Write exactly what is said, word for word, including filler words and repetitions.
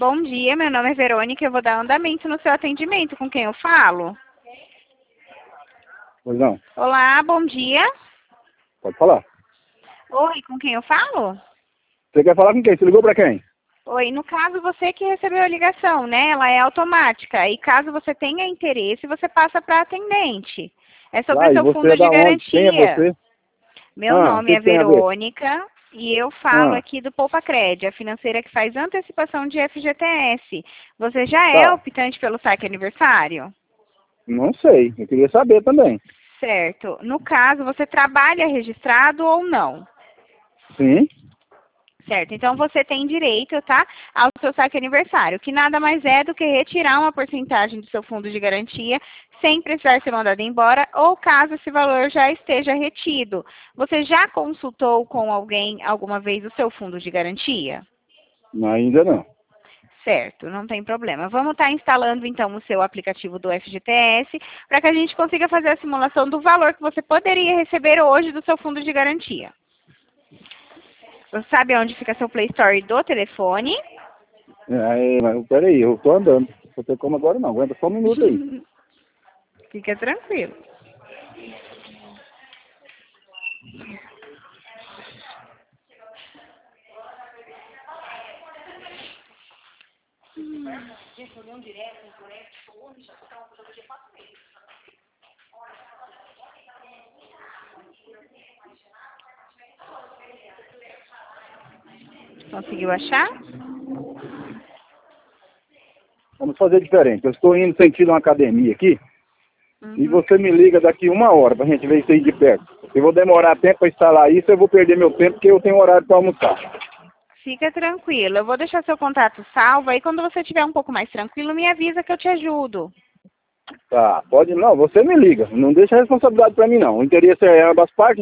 Bom dia, meu nome é Verônica, eu vou dar andamento no seu atendimento. Com quem eu falo? Pois não. Olá, bom dia. Pode falar. Oi, com quem eu falo? Você quer falar com quem? Você ligou pra quem? Oi, no caso você que recebeu a ligação, né? Ela é automática. E caso você tenha interesse, você passa para atendente. É sobre o Ah, e seu você fundo é de da onde? Quem é garantia. você? Meu Ah, o nome que, é que tem a ver? Verônica e eu falo Ah, aqui do Poupacred, a financeira que faz antecipação de F G T S. Você já é tá. optante pelo saque aniversário? Não sei. Eu queria saber também. Certo. No caso, você trabalha registrado ou não? Sim. Certo. Então, você tem direito, tá, ao seu saque aniversário, que nada mais é do que retirar uma porcentagem do seu fundo de garantia sem precisar ser mandado embora ou caso esse valor já esteja retido. Você já consultou com alguém alguma vez o seu fundo de garantia? Ainda não. Certo, não tem problema. Vamos estar instalando, então, o seu aplicativo do F G T S para que a gente consiga fazer a simulação do valor que você poderia receber hoje do seu fundo de garantia. Você sabe onde fica seu Play Store do telefone? É, mas peraí, eu tô andando. Não tem como agora não. Aguenta só um minuto aí. Fica tranquilo. Conseguiu achar? Vamos fazer diferente. Eu estou indo sentido uma academia aqui. Uhum. E você me liga daqui uma hora pra gente ver isso aí de perto. Eu vou demorar tempo pra instalar isso, eu vou perder meu tempo porque eu tenho horário pra almoçar. Fica tranquilo. Eu vou deixar seu contato salvo. Aí, quando você estiver um pouco mais tranquilo, me avisa que eu te ajudo. Tá, pode não, você me liga. Não deixa a responsabilidade pra mim não. O interesse é ambas partes.